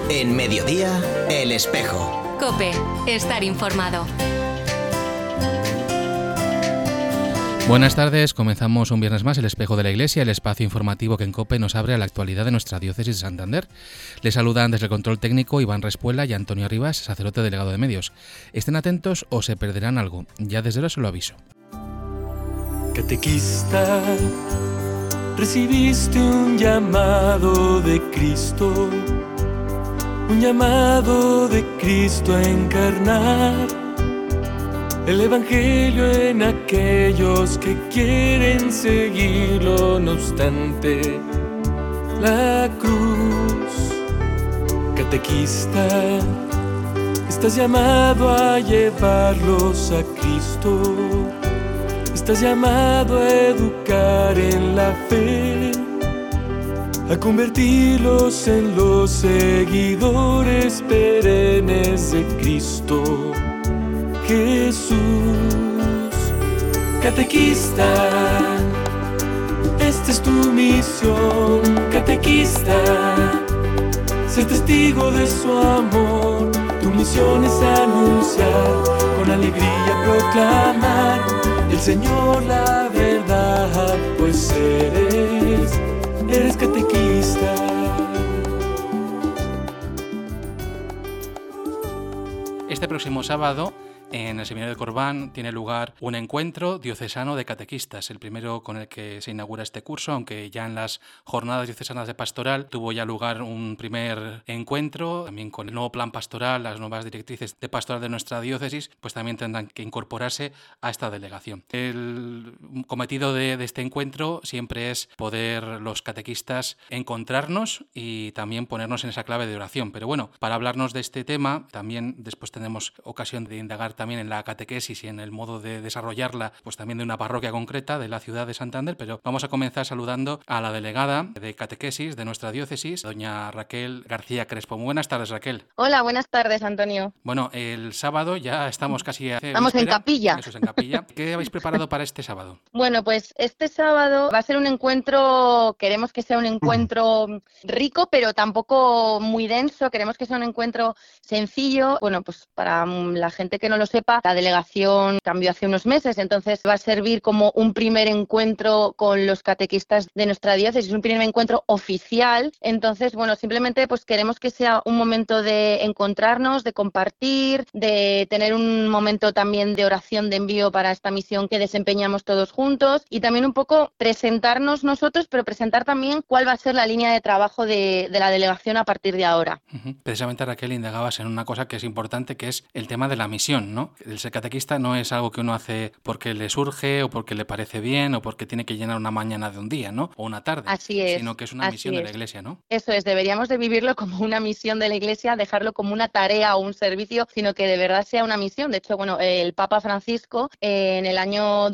En Mediodía, El Espejo. COPE. Estar informado. Buenas tardes, comenzamos un viernes más El Espejo de la Iglesia, el espacio informativo que en COPE nos abre a la actualidad de nuestra diócesis de Santander. Les saludan desde el control técnico Iván Respuela y Antonio Rivas, sacerdote delegado de medios. Estén atentos o se perderán algo, ya desde ahora se lo aviso. Catequista, recibiste un llamado de Cristo, un llamado de Cristo a encarnar el Evangelio en aquellos que quieren seguirlo, no obstante la cruz. Catequista, estás llamado a llevarlos a Cristo, estás llamado a educar en la fe, a convertirlos en los seguidores perennes de Cristo Jesús. Catequista, esta es tu misión. Catequista, ser testigo de su amor. Tu misión es anunciar, con alegría proclamar el Señor la verdad, pues eres catequista. Este próximo sábado, en el Seminario de Corbán, tiene lugar un encuentro diocesano de catequistas, el primero con el que se inaugura este curso, aunque ya en las jornadas diocesanas de pastoral tuvo ya lugar un primer encuentro, también con el nuevo plan pastoral, las nuevas directrices de pastoral de nuestra diócesis, pues también tendrán que incorporarse a esta delegación. El cometido de este encuentro siempre es poder los catequistas encontrarnos y también ponernos en esa clave de oración. Pero bueno, para hablarnos de este tema, también después tenemos ocasión de indagar también en la catequesis y en el modo de desarrollarla, pues también de una parroquia concreta de la ciudad de Santander, pero vamos a comenzar saludando a la delegada de catequesis de nuestra diócesis, doña Raquel García Crespo. Muy buenas tardes, Raquel. Hola, buenas tardes, Antonio. Bueno, el sábado ya estamos casi Estamos en capilla. Eso es, en capilla. ¿Qué habéis preparado para este sábado? Bueno, pues este sábado va a ser un encuentro, queremos que sea un encuentro rico, pero tampoco muy denso, queremos que sea un encuentro sencillo. Bueno, pues para la gente que no lo sepa, la delegación cambió hace unos meses, entonces va a servir como un primer encuentro con los catequistas de nuestra diócesis, un primer encuentro oficial. Entonces, bueno, simplemente pues queremos que sea un momento de encontrarnos, de compartir, de tener un momento también de oración de envío para esta misión que desempeñamos todos juntos y también un poco presentarnos nosotros, pero presentar también cuál va a ser la línea de trabajo de la delegación a partir de ahora. Precisamente, Raquel, indagabas en una cosa que es importante, que es el tema de la misión, ¿no? El ser catequista no es algo que uno hace porque le surge o porque le parece bien o porque tiene que llenar una mañana de un día, ¿no? O una tarde. Así es. Sino que es una misión de la Iglesia, ¿no? Eso es, deberíamos de vivirlo como una misión de la Iglesia, dejarlo como una tarea o un servicio, sino que de verdad sea una misión. De hecho, bueno, el Papa Francisco en el año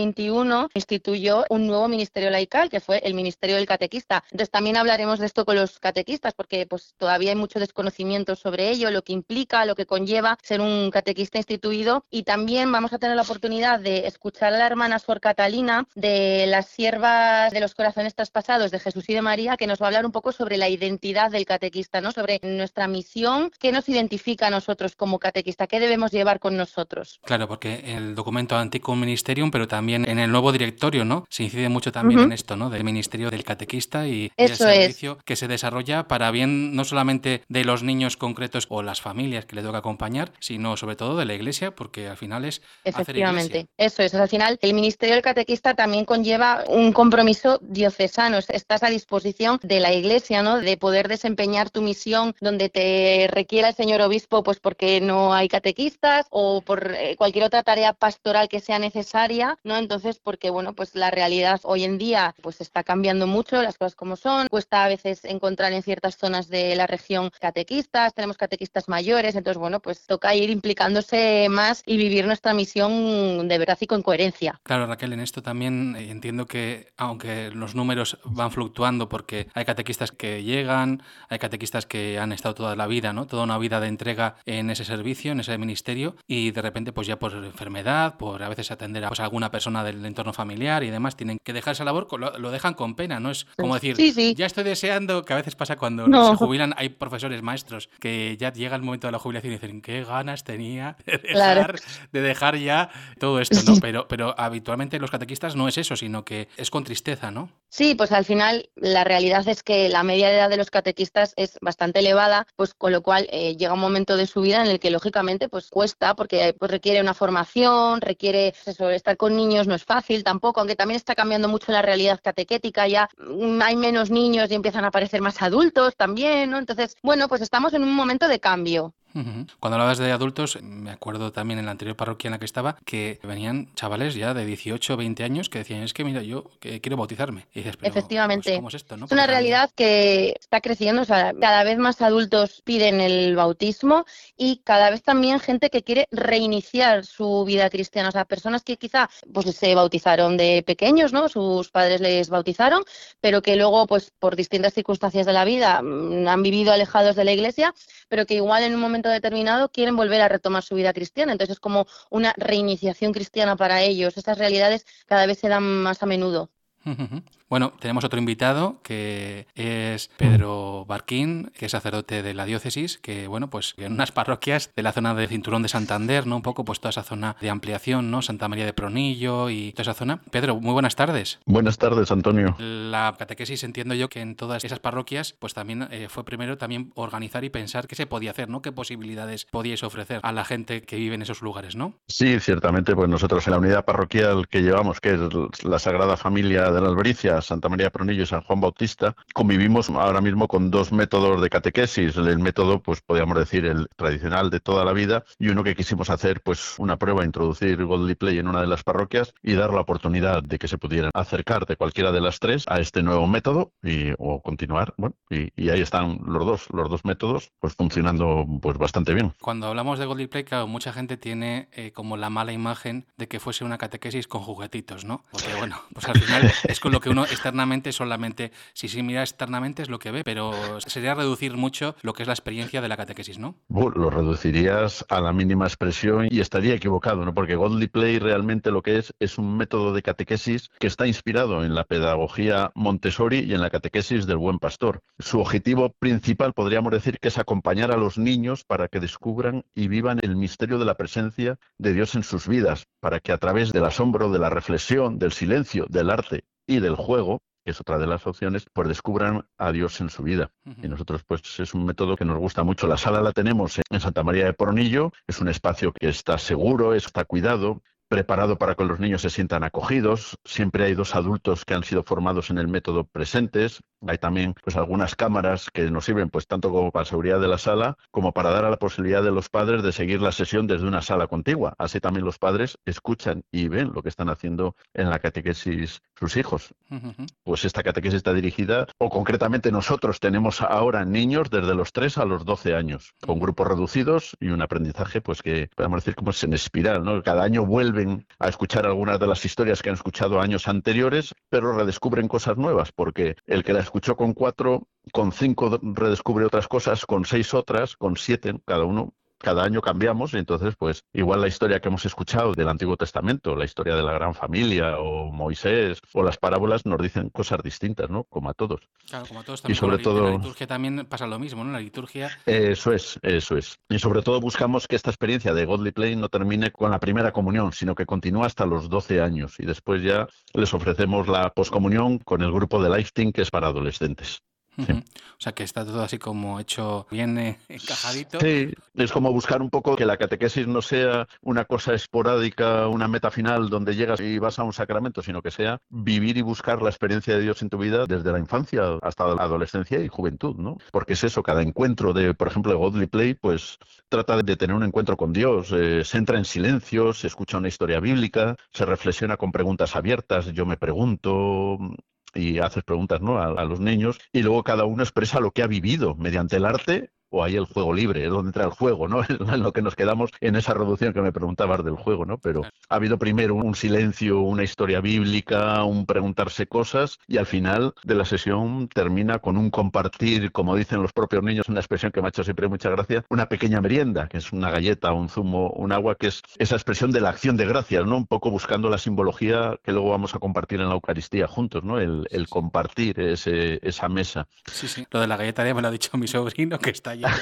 2021 instituyó un nuevo ministerio laical, que fue el Ministerio del Catequista. Entonces también hablaremos de esto con los catequistas, porque pues todavía hay mucho desconocimiento sobre ello, lo que implica, lo que conlleva ser un catequista instituido, y también vamos a tener la oportunidad de escuchar a la hermana Sor Catalina de las siervas de los corazones traspasados de Jesús y de María, que nos va a hablar un poco sobre la identidad del catequista, ¿no? Sobre nuestra misión, qué nos identifica a nosotros como catequista, qué debemos llevar con nosotros. Claro, porque el documento Anticum Ministerium, pero también en el nuevo directorio, ¿no? Se incide mucho también en esto, ¿no? Del ministerio del catequista y el servicio que se desarrolla para bien no solamente de los niños concretos o las familias que le toca acompañar, sino sobre todo de la Iglesia, porque al final es hacer iglesia. Eso es. Al final el ministerio del catequista también conlleva un compromiso diocesano. Estás a disposición de la Iglesia, ¿no? De poder desempeñar tu misión donde te requiera el señor obispo, pues porque no hay catequistas o por cualquier otra tarea pastoral que sea necesaria, ¿no? Entonces, porque bueno, pues la realidad hoy en día pues está cambiando mucho, las cosas como son. Cuesta a veces encontrar en ciertas zonas de la región catequistas, tenemos catequistas mayores, entonces bueno, pues toca ir implicándose más y vivir nuestra misión de verdad y con coherencia. Claro, Raquel, en esto también entiendo que, aunque los números van fluctuando porque hay catequistas que llegan, hay catequistas que han estado toda la vida, ¿no? Toda una vida de entrega en ese servicio, en ese ministerio, y de repente, pues ya por enfermedad, por a veces atender a pues, alguna persona del entorno familiar y demás, tienen que dejar esa labor, lo dejan con pena, ¿no? Es como decir, sí. ya estoy deseando, que a veces pasa cuando se jubilan, hay profesores, maestros, que ya llega el momento de la jubilación y dicen, qué ganas tenía de dejar ya todo esto, ¿no? Pero habitualmente los catequistas no es eso, sino que es con tristeza, ¿no? Sí, pues al final la realidad es que la media de edad de los catequistas es bastante elevada, pues con lo cual llega un momento de su vida en el que lógicamente pues cuesta, porque pues requiere una formación, requiere eso, estar con niños no es fácil tampoco, aunque también está cambiando mucho la realidad catequética, ya hay menos niños y empiezan a aparecer más adultos también, ¿no? Entonces, bueno, pues estamos en un momento de cambio. Cuando hablabas de adultos, me acuerdo también en la anterior parroquia en la que estaba que venían chavales ya de 18 o 20 años que decían, es que mira, yo quiero bautizarme. Y dices, pero, efectivamente, pues, ¿cómo es esto, no? Es una realidad que está creciendo, o sea, cada vez más adultos piden el bautismo y cada vez también gente que quiere reiniciar su vida cristiana, o sea, personas que quizá pues se bautizaron de pequeños, ¿no? Sus padres les bautizaron, pero que luego pues por distintas circunstancias de la vida han vivido alejados de la iglesia, pero que igual en un momento determinado quieren volver a retomar su vida cristiana. Entonces es como una reiniciación cristiana para ellos. Estas realidades cada vez se dan más a menudo. Bueno, tenemos otro invitado que es Pedro Barquín, que es sacerdote de la diócesis, que bueno, pues en unas parroquias de la zona del Cinturón de Santander, ¿no? Un poco pues toda esa zona de ampliación, ¿no? Santa María de Pronillo y toda esa zona. Pedro, muy buenas tardes. Buenas tardes, Antonio. La catequesis, entiendo yo que en todas esas parroquias, pues también fue primero también organizar y pensar qué se podía hacer, ¿no? Qué posibilidades podíais ofrecer a la gente que vive en esos lugares, ¿no? Sí, ciertamente, pues nosotros en la unidad parroquial que llevamos, que es la Sagrada Familia de la Albericia, Santa María de Pronillo y San Juan Bautista, convivimos ahora mismo con dos métodos de catequesis. El método, pues podríamos decir, el tradicional de toda la vida, y uno que quisimos hacer, pues una prueba, introducir Godly Play en una de las parroquias y dar la oportunidad de que se pudieran acercar de cualquiera de las tres a este nuevo método o continuar. Bueno, y ahí están los dos métodos, pues funcionando pues bastante bien. Cuando hablamos de Godly Play, claro, mucha gente tiene como la mala imagen de que fuese una catequesis con juguetitos, ¿no? Porque bueno, pues al final es con lo que uno externamente solamente, si mira externamente es lo que ve, pero sería reducir mucho lo que es la experiencia de la catequesis, ¿no? Lo reducirías a la mínima expresión y estaría equivocado, ¿no? Porque Godly Play realmente lo que es un método de catequesis que está inspirado en la pedagogía Montessori y en la catequesis del Buen Pastor. Su objetivo principal, podríamos decir, que es acompañar a los niños para que descubran y vivan el misterio de la presencia de Dios en sus vidas, para que a través del asombro, de la reflexión, del silencio, del arte y del juego, que es otra de las opciones, pues descubran a Dios en su vida. Y nosotros, pues es un método que nos gusta mucho. La sala la tenemos en Santa María de Pronillo, es un espacio que está seguro, está cuidado, preparado para que los niños se sientan acogidos. Siempre hay dos adultos que han sido formados en el método presentes. Hay también pues algunas cámaras que nos sirven pues tanto como para seguridad de la sala como para dar a la posibilidad de los padres de seguir la sesión desde una sala contigua. Así también los padres escuchan y ven lo que están haciendo en la catequesis sus hijos. Pues esta catequesis está dirigida, o concretamente nosotros tenemos ahora niños desde los 3 a los 12 años, con grupos reducidos y un aprendizaje pues que podemos decir como es en espiral, ¿no? Cada año vuelven a escuchar algunas de las historias que han escuchado años anteriores, pero redescubren cosas nuevas, porque el que la escuchó con 4, con 5 redescubre otras cosas, con 6 otras, con 7 cada uno. Cada año cambiamos y entonces pues igual la historia que hemos escuchado del Antiguo Testamento, la historia de la gran familia o Moisés o las parábolas nos dicen cosas distintas, ¿no? Como a todos. Claro, como a todos también. Y sobre todo en la liturgia también pasa lo mismo, ¿no? La liturgia... Eso es. Y sobre todo buscamos que esta experiencia de Godly Play no termine con la primera comunión, sino que continúe hasta los 12 años y después ya les ofrecemos la poscomunión con el grupo de Life Team, que es para adolescentes. Sí. O sea que está todo así como hecho bien encajadito. Sí, es como buscar un poco que la catequesis no sea una cosa esporádica, una meta final donde llegas y vas a un sacramento, sino que sea vivir y buscar la experiencia de Dios en tu vida desde la infancia hasta la adolescencia y juventud, ¿no? Porque es eso, cada encuentro de, por ejemplo, de Godly Play, pues trata de tener un encuentro con Dios, se entra en silencio, se escucha una historia bíblica, se reflexiona con preguntas abiertas, yo me pregunto... y haces preguntas, ¿no? a los niños, y luego cada uno expresa lo que ha vivido mediante el arte o hay el juego libre, es donde entra el juego, ¿no? En lo que nos quedamos en esa reducción que me preguntabas del juego, ¿no? Pero ha habido primero un silencio, una historia bíblica, un preguntarse cosas, y al final de la sesión termina con un compartir, como dicen los propios niños, una expresión que me ha hecho siempre mucha gracia, una pequeña merienda, que es una galleta, un zumo, un agua, que es esa expresión de la acción de gracias, ¿no? Un poco buscando la simbología que luego vamos a compartir en la Eucaristía juntos, ¿no? El compartir esa mesa. Sí. Lo de la galleta ya me lo ha dicho mi sobrino, que está allí,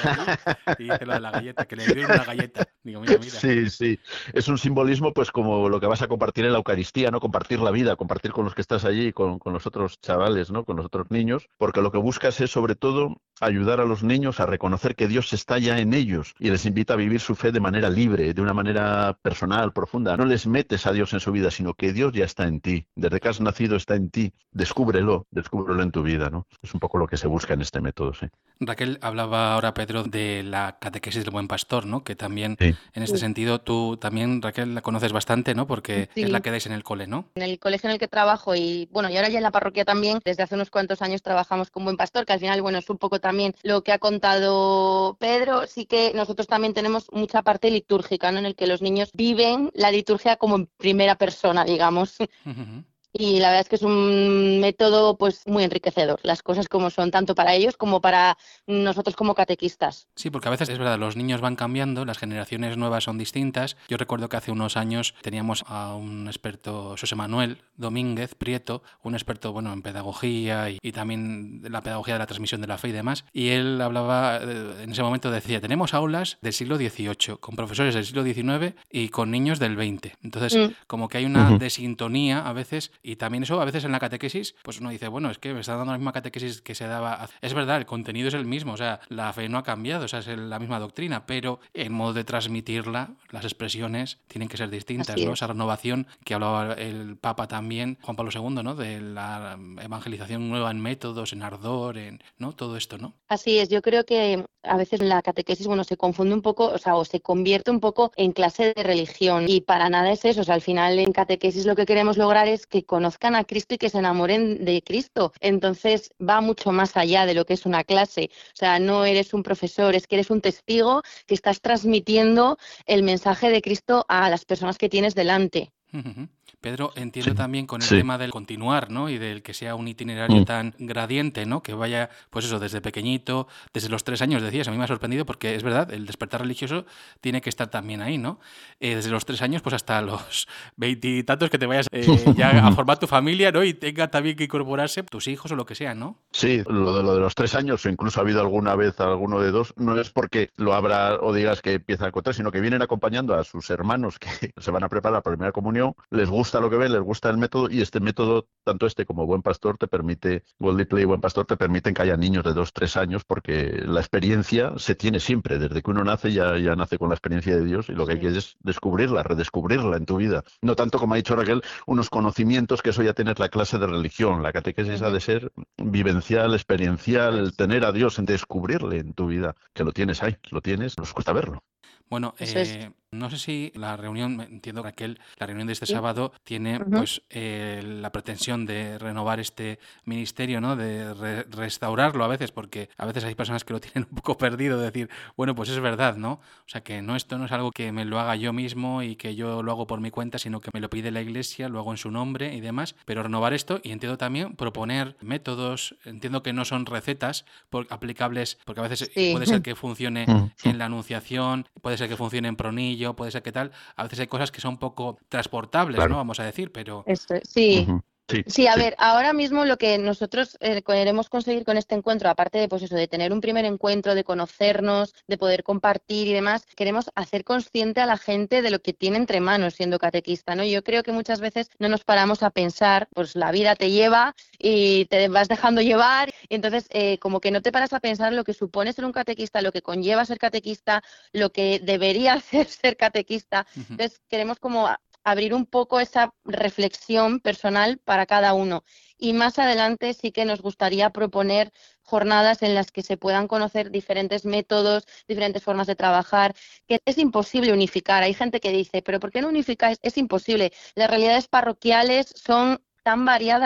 y dice lo de la galleta, que le dieron una galleta. Digo, mira. Sí. Es un simbolismo, pues como lo que vas a compartir en la Eucaristía, ¿no? Compartir la vida, compartir con los que estás allí, con los otros chavales, ¿no? Con los otros niños, porque lo que buscas es, sobre todo, ayudar a los niños a reconocer que Dios está ya en ellos y les invita a vivir su fe de manera libre, de una manera personal, profunda. No les metes a Dios en su vida, sino que Dios ya está en ti. Desde que has nacido está en ti. Descúbrelo en tu vida, ¿no? Es un poco lo que se busca en este método, sí. Raquel, hablaba ahora Pedro de la catequesis del buen pastor, ¿no? Que también, Sí. en este sentido, tú también, Raquel, la conoces bastante, ¿no? Porque Sí. es la que dais en el cole, ¿no? En el colegio en el que trabajo y ahora ya en la parroquia también, desde hace unos cuantos años trabajamos con Buen Pastor, que al final, es un poco también lo que ha contado Pedro. Sí que nosotros también tenemos mucha parte litúrgica, ¿no? En el que los niños viven la liturgia como en primera persona, digamos. Uh-huh. Y la verdad es que es un método pues muy enriquecedor, las cosas como son, tanto para ellos como para nosotros como catequistas. Sí, porque a veces es verdad, los niños van cambiando, las generaciones nuevas son distintas. Yo recuerdo que hace unos años teníamos a un experto, José Manuel Domínguez Prieto, un experto en pedagogía y también de la pedagogía de la transmisión de la fe y demás. Y él hablaba, en ese momento decía, tenemos aulas del siglo XVIII, con profesores del siglo XIX y con niños del XX. Entonces, como que hay una desintonía a veces. Y también eso, a veces en la catequesis, pues uno dice, es que me está dando la misma catequesis que se daba. Es verdad, el contenido es el mismo, o sea, la fe no ha cambiado, o sea, es la misma doctrina, pero el modo de transmitirla, las expresiones, tienen que ser distintas, ¿no? Esa renovación que hablaba el Papa también, Juan Pablo II, ¿no? De la evangelización nueva en métodos, en ardor, ¿no? Todo esto, ¿no? Así es, yo creo que a veces la catequesis, se confunde un poco, o se convierte un poco en clase de religión, y para nada es eso. O sea, al final en catequesis lo que queremos lograr es que conozcan a Cristo y que se enamoren de Cristo. Entonces va mucho más allá de lo que es una clase. O sea, no eres un profesor, es que eres un testigo que estás transmitiendo el mensaje de Cristo a las personas que tienes delante. Uh-huh. Pedro, entiendo también con el tema del continuar, ¿no? Y del que sea un itinerario tan gradiente, ¿no? Que vaya, pues eso, desde pequeñito, desde los 3 años, decías. A mí me ha sorprendido porque es verdad, el despertar religioso tiene que estar también ahí, ¿no? Desde los 3 años, pues hasta los 20 y tantos que te vayas ya a formar tu familia, ¿no? Y tenga también que incorporarse tus hijos o lo que sea, ¿no? Sí, lo de los 3 años, o incluso ha habido alguna vez alguno de 2, no es porque lo abra o digas que empieza a contar, sino que vienen acompañando a sus hermanos que se van a preparar para la primera comunión, les gusta lo que ven, les gusta el método, y este método, tanto este como Buen Pastor, te permite, Godly Play y Buen Pastor te permiten que haya niños de 2-3 años, porque la experiencia se tiene siempre, desde que uno nace ya nace con la experiencia de Dios, y lo que hay que es descubrirla, redescubrirla en tu vida. No tanto, como ha dicho Raquel, unos conocimientos, que eso ya tienes la clase de religión. La catequesis ha de ser vivencial, experiencial, el tener a Dios, en descubrirle en tu vida, que lo tienes ahí, lo tienes, nos cuesta verlo. Bueno, no sé si la reunión, entiendo, Raquel, la reunión de este sábado tiene pues la pretensión de renovar este ministerio, ¿no? De restaurarlo a veces, porque a veces hay personas que lo tienen un poco perdido, de decir, pues es verdad, ¿no? O sea, que esto no es algo que me lo haga yo mismo y que yo lo hago por mi cuenta, sino que me lo pide la Iglesia, lo hago en su nombre y demás, pero renovar esto, y entiendo también proponer métodos, entiendo que no son recetas aplicables, porque a veces puede ser que funcione en la Anunciación, puede ser que funcione en Pronillo, puede ser que tal. A veces hay cosas que son un poco transportables, claro, ¿no? Vamos a decir, pero... Sí. Sí, a ver, ahora mismo lo que nosotros queremos conseguir con este encuentro, aparte de pues eso, de tener un primer encuentro, de conocernos, de poder compartir y demás, queremos hacer consciente a la gente de lo que tiene entre manos siendo catequista, ¿no? Yo creo que muchas veces no nos paramos a pensar, pues la vida te lleva y te vas dejando llevar, y entonces como que no te paras a pensar lo que supone ser un catequista, lo que conlleva ser catequista, lo que debería hacer ser catequista. Entonces queremos como abrir un poco esa reflexión personal para cada uno. Y más adelante sí que nos gustaría proponer jornadas en las que se puedan conocer diferentes métodos, diferentes formas de trabajar, que es imposible unificar. Hay gente que dice, ¿pero por qué no unificáis? Es imposible. Las realidades parroquiales son tan variadas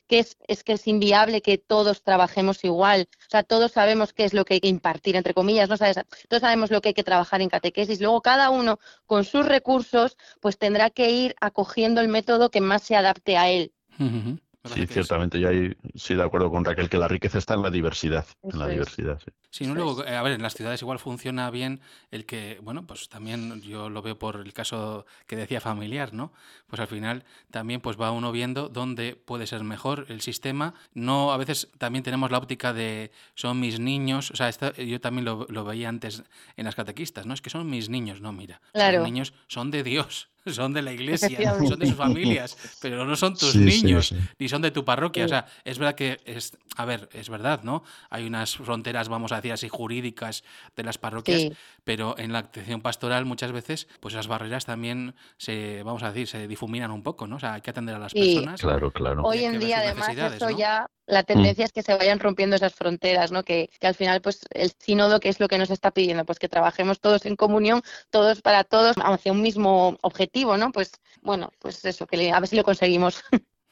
que es inviable que todos trabajemos igual. O sea, todos sabemos qué es lo que hay que impartir, entre comillas, ¿no? ¿Sabes? Todos sabemos lo que hay que trabajar en catequesis. Luego cada uno con sus recursos pues tendrá que ir acogiendo el método que más se adapte a él. Ujú. Sí, ciertamente, yo ahí sí de acuerdo con Raquel, que la riqueza está en la diversidad. En la Eso es. diversidad, sí. Sí, ¿no? Luego, a ver, en las ciudades igual funciona bien el que, bueno, pues también yo lo veo por el caso que decía familiar, ¿no? Pues al final también pues va uno viendo dónde puede ser mejor el sistema. No, a veces también tenemos la óptica de son mis niños, o sea, yo también lo veía antes en las catequistas, ¿no? Es que son mis niños, no, mira, Claro. los niños son de Dios. Son de la iglesia, Efectivamente. son de sus familias, pero no son tus Sí, niños, sí. ni son de tu parroquia. O Sí. sea, es verdad que a ver, es verdad, ¿no? Hay unas fronteras, vamos a decir así, jurídicas de las parroquias, Sí. pero en la acción pastoral muchas veces, pues las barreras también vamos a decir, se difuminan un poco, ¿no? O sea, hay que atender a las Sí. personas. Claro, claro. Hoy hay que en ver día, sus además, necesidades, eso ¿no? ya, la tendencia es que se vayan rompiendo esas fronteras, ¿no? Que al final, pues, el sínodo, ¿qué es lo que nos está pidiendo? Pues que trabajemos todos en comunión, todos para todos, hacia un mismo objetivo, ¿no? Pues, bueno, pues eso, a ver si lo conseguimos.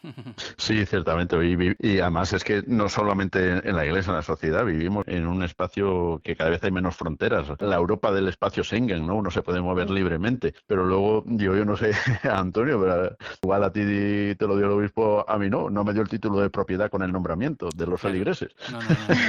Sí, ciertamente. Y además es que no solamente en la Iglesia, en la sociedad, vivimos en un espacio que cada vez hay menos fronteras. La Europa del espacio Schengen, ¿no? Uno se puede mover libremente. Pero luego, yo no sé, Antonio, pero igual a ti te lo dio el obispo, a mí no me dio el título de propiedad con el nombramiento de los Claro. feligreses. No.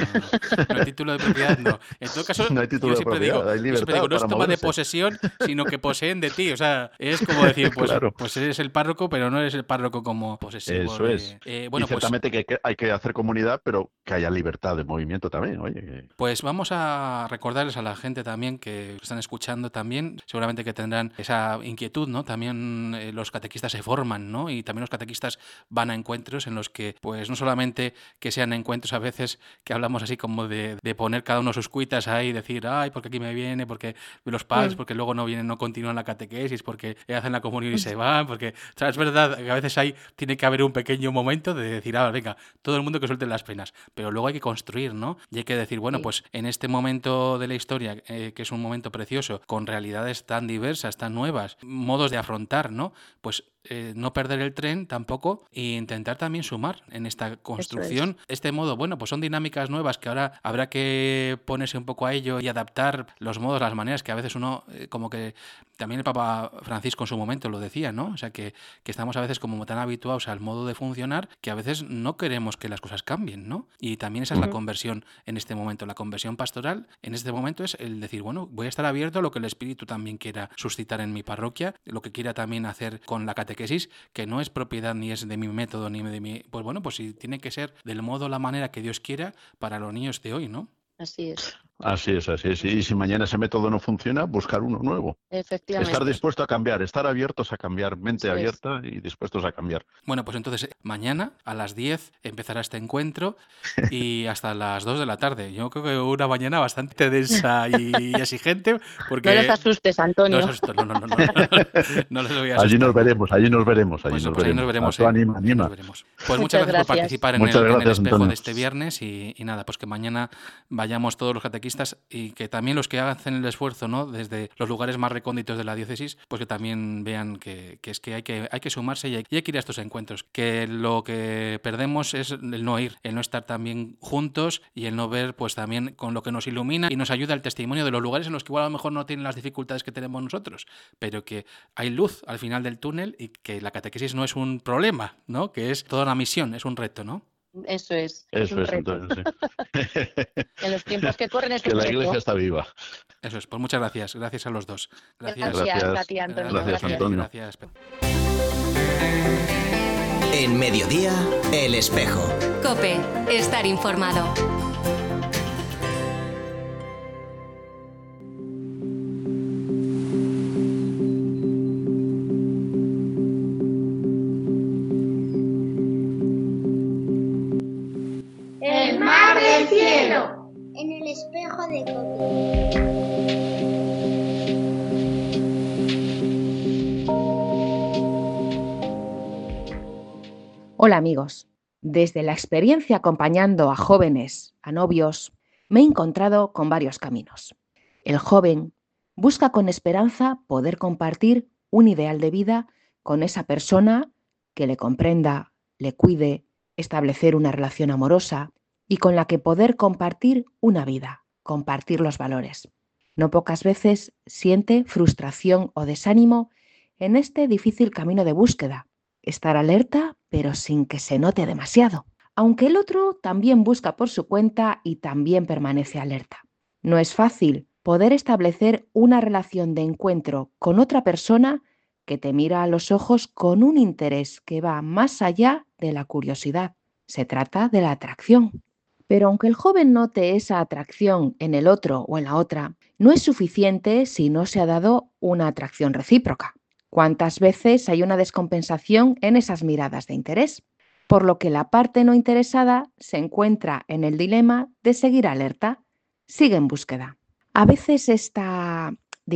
No, el título de propiedad no. En todo caso, No hay título yo de siempre propiedad, digo, hay yo siempre libertad digo, no es para toma de moverse. posesión, sino que poseen de ti. O sea, es como decir, pues, Claro. pues eres el párroco, pero no eres el párroco como posesivo. Eso es. Bueno, Y ciertamente que hay que hacer comunidad, pero que haya libertad de movimiento también. Oye, Pues vamos a recordarles a la gente también que están escuchando también, seguramente que tendrán esa inquietud, ¿no? También los catequistas se forman, ¿no? Y también los catequistas van a encuentros en los que, pues no solamente que sean encuentros a veces que hablamos así como de poner cada uno sus cuitas ahí y decir, ay, porque aquí me viene, porque los padres, porque luego no vienen, no continúan la catequesis, porque hacen la comunión y se van, porque, o sea, es verdad que a veces tiene que haber un pequeño momento de decir, venga, todo el mundo que suelte las penas, pero luego hay que construir, ¿no? Y hay que decir, bueno, pues en este momento de la historia, que es un momento precioso, con realidades tan diversas, tan nuevas, modos de afrontar, ¿no? Pues no perder el tren tampoco e intentar también sumar en esta construcción. Este modo, bueno, pues son dinámicas nuevas que ahora habrá que ponerse un poco a ello y adaptar los modos, las maneras que a veces uno, como que también el Papa Francisco en su momento lo decía, ¿no? O sea, que estamos a veces como tan habituados al modo de funcionar que a veces no queremos que las cosas cambien, ¿no? Y también esa es la conversión en este momento. La conversión pastoral en este momento es el decir, bueno, voy a estar abierto a lo que el Espíritu también quiera suscitar en mi parroquia, lo que quiera también hacer con la catequesis, que no es propiedad ni es de mi método ni de mi... Pues bueno, pues sí, tiene que ser del modo, la manera que Dios quiera para los niños de hoy, ¿no? Así es. Así es, así es. Y si mañana ese método no funciona, buscar uno nuevo. Efectivamente. Estar dispuesto a cambiar, estar abiertos a cambiar, mente Eso es. abierta y dispuestos a cambiar. Bueno, pues entonces mañana a las 10 empezará este encuentro y hasta las 2 de la tarde. Yo creo que una mañana bastante densa y exigente porque... No les asustes, Antonio. No les asusto, no les voy a asustar. Allí nos veremos, allí nos veremos. Pues ahí nos veremos. Tú anima, Ahí nos anima. veremos. Pues muchas gracias por participar en Muchas el gracias, espejo Antonio. de este viernes y nada, pues que mañana vayamos todos los catequistas y que también los que hacen el esfuerzo, ¿no? Desde los lugares más recónditos de la diócesis, pues que también vean que es que hay que sumarse y hay que ir a estos encuentros. Que lo que perdemos es el no ir, el no estar también juntos y el no ver pues también con lo que nos ilumina y nos ayuda el testimonio de los lugares en los que igual a lo mejor no tienen las dificultades que tenemos nosotros, pero que hay luz al final del túnel y que la catequesis no es un problema, ¿no? Que es toda una misión, es un reto, ¿no? Eso es. Eso un es, reto. entonces, sí. En los tiempos que corren es Que un la reto. Iglesia está viva. Eso es, pues muchas gracias. Gracias a los dos. Gracias Gracias. a ti, Antonio. Gracias, Antonio. Gracias. En Mediodía, El Espejo. Cope, estar informado. El mar del cielo. En el espejo de Cope. Hola amigos, desde la experiencia acompañando a jóvenes, a novios, me he encontrado con varios caminos. El joven busca con esperanza poder compartir un ideal de vida con esa persona que le comprenda, le cuide, establecer una relación amorosa y con la que poder compartir una vida, compartir los valores. No pocas veces siente frustración o desánimo en este difícil camino de búsqueda. Estar alerta, pero sin que se note demasiado, aunque el otro también busca por su cuenta y también permanece alerta. No es fácil poder establecer una relación de encuentro con otra persona que te mira a los ojos con un interés que va más allá de la curiosidad. Se trata de la atracción. Pero aunque el joven note esa atracción en el otro o en la otra, no es suficiente si no se ha dado una atracción recíproca. ¿Cuántas veces hay una descompensación en esas miradas de interés? Por lo que la parte no interesada se encuentra en el dilema de seguir alerta, sigue en búsqueda. A veces esta,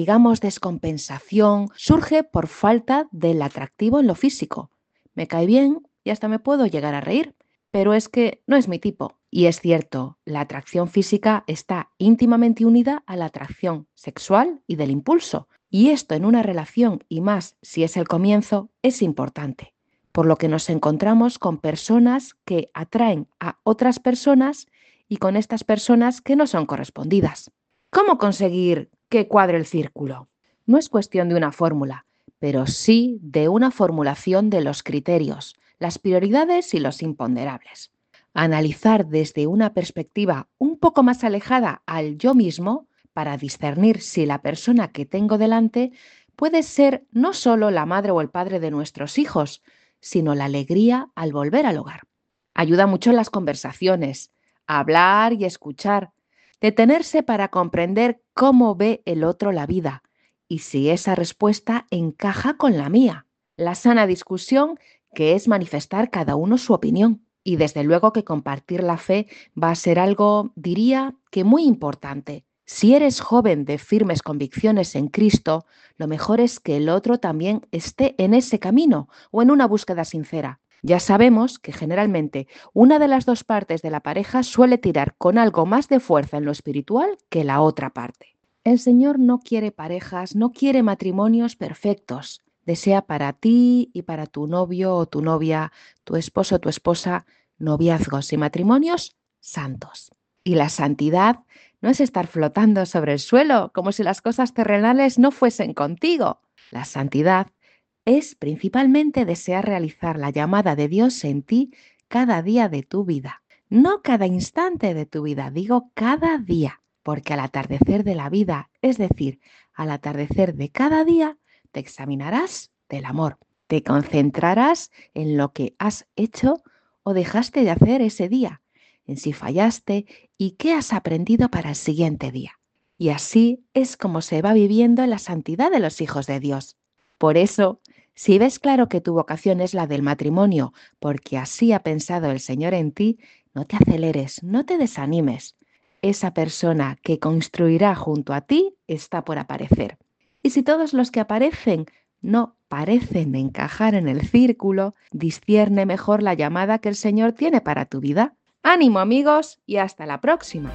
descompensación surge por falta del atractivo en lo físico. Me cae bien y hasta me puedo llegar a reír, pero es que no es mi tipo. Y es cierto, la atracción física está íntimamente unida a la atracción sexual y del impulso. Y esto en una relación, y más si es el comienzo, es importante. Por lo que nos encontramos con personas que atraen a otras personas y con estas personas que no son correspondidas. ¿Cómo conseguir que cuadre el círculo? No es cuestión de una fórmula, pero sí de una formulación de los criterios, las prioridades y los imponderables. Analizar desde una perspectiva un poco más alejada al yo mismo para discernir si la persona que tengo delante puede ser no solo la madre o el padre de nuestros hijos, sino la alegría al volver al hogar. Ayuda mucho en las conversaciones, hablar y escuchar, detenerse para comprender cómo ve el otro la vida y si esa respuesta encaja con la mía. La sana discusión, que es manifestar cada uno su opinión. Y desde luego que compartir la fe va a ser algo, diría, que muy importante. Si eres joven de firmes convicciones en Cristo, lo mejor es que el otro también esté en ese camino o en una búsqueda sincera. Ya sabemos que generalmente una de las dos partes de la pareja suele tirar con algo más de fuerza en lo espiritual que la otra parte. El Señor no quiere parejas, no quiere matrimonios perfectos. Desea para ti y para tu novio o tu novia, tu esposo o tu esposa, noviazgos y matrimonios santos. Y la santidad no es estar flotando sobre el suelo como si las cosas terrenales no fuesen contigo. La santidad es principalmente desear realizar la llamada de Dios en ti cada día de tu vida. No cada instante de tu vida, digo cada día, porque al atardecer de la vida, es decir, al atardecer de cada día, te examinarás del amor, te concentrarás en lo que has hecho o dejaste de hacer ese día, en si fallaste y qué has aprendido para el siguiente día. Y así es como se va viviendo en la santidad de los hijos de Dios. Por eso, si ves claro que tu vocación es la del matrimonio, porque así ha pensado el Señor en ti, no te aceleres, no te desanimes. Esa persona que construirá junto a ti está por aparecer. Y si todos los que aparecen no parecen encajar en el círculo, discierne mejor la llamada que el Señor tiene para tu vida. ¡Ánimo, amigos! Y hasta la próxima.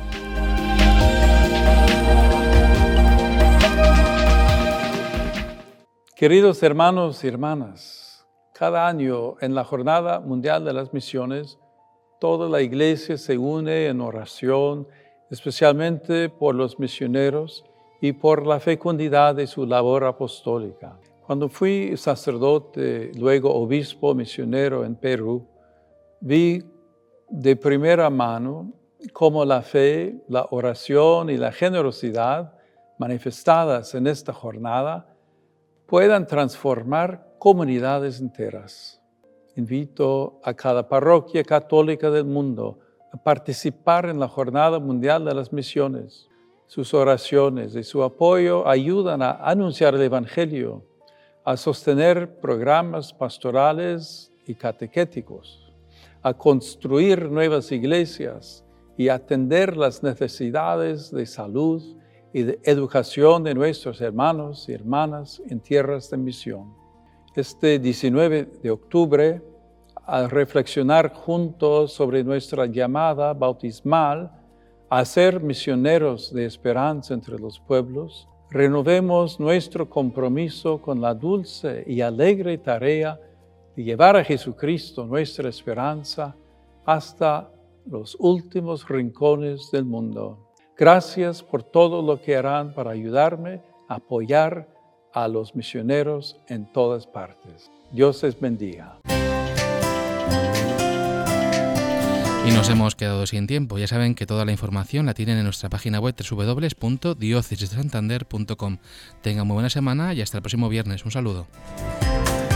Queridos hermanos y hermanas, cada año en la Jornada Mundial de las Misiones, toda la Iglesia se une en oración, especialmente por los misioneros y por la fecundidad de su labor apostólica. Cuando fui sacerdote, luego obispo misionero en Perú, vi de primera mano cómo la fe, la oración y la generosidad manifestadas en esta jornada puedan transformar comunidades enteras. Invito a cada parroquia católica del mundo a participar en la Jornada Mundial de las Misiones. Sus oraciones y su apoyo ayudan a anunciar el Evangelio, a sostener programas pastorales y catequéticos, a construir nuevas iglesias y atender las necesidades de salud y de educación de nuestros hermanos y hermanas en tierras de misión. Este 19 de octubre, al reflexionar juntos sobre nuestra llamada bautismal a ser misioneros de esperanza entre los pueblos, renovemos nuestro compromiso con la dulce y alegre tarea de llevar a Jesucristo, nuestra esperanza, hasta los últimos rincones del mundo. Gracias por todo lo que harán para ayudarme a apoyar a los misioneros en todas partes. Dios les bendiga. Y nos hemos quedado sin tiempo. Ya saben que toda la información la tienen en nuestra página web www.diocesisdesantander.com. Tengan muy buena semana y hasta el próximo viernes. Un saludo.